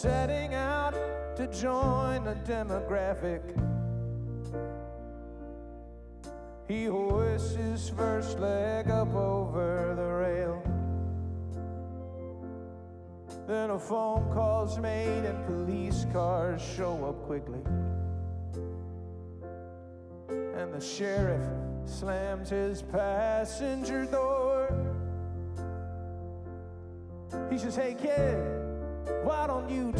setting out to join the demographic. He hoists his first leg up over the rail. Then a phone call's made and police cars show up quickly. And the sheriff slams his passenger door. He says, "Hey kid, why don't you